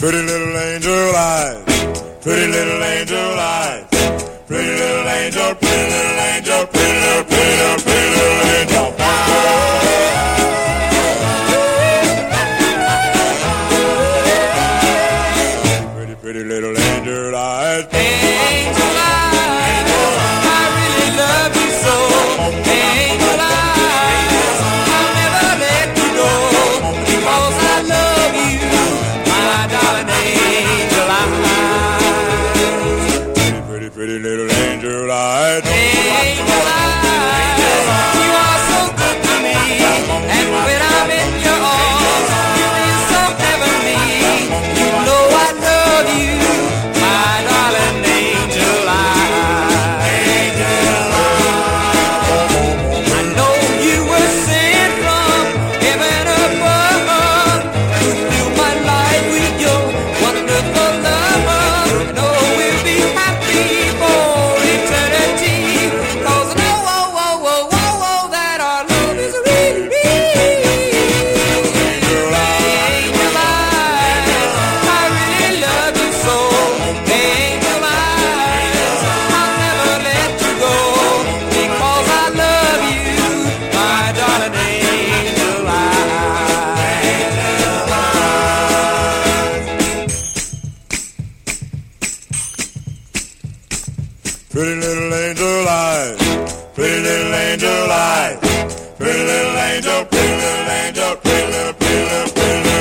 Pretty little angel eyes, pretty little angel eyes, pretty little angel, pretty little angel, pretty little, pretty little, pretty little angel. Pretty, pretty little angel eyes. Angel eyes, I really love you so. Angel eyes, I'll never let you go because I love you, my darling angel eyes. Pretty, pretty little angel eyes. Angel eyes, you are so good to me, and when I'm in your arms, you feel so heavenly. You know I love you, my darling angel eyes. I know you were sent from heaven above to fill my life with your wonderful love. I know we'll be happy for eternity, 'cause I know, that our love is really real. Angel eyes, I really love you so. Angel eyes, I'll never let you go because I love you, my darling angel eyes. Pretty little angel eyes, pretty little angel eyes, pretty little angel, pretty little angel, pretty little, pretty little, pretty little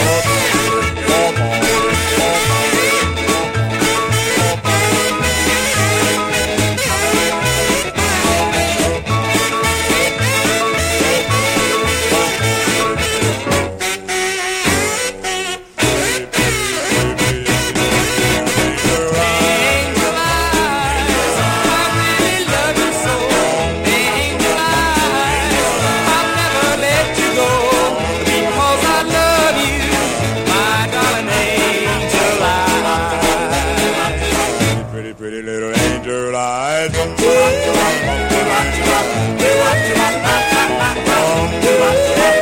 Angel eyes, I really love you so. Angel eyes, I'll never let you go because I love you, my darling angel eyes. pretty, pretty little angel eyes. Angel eyes.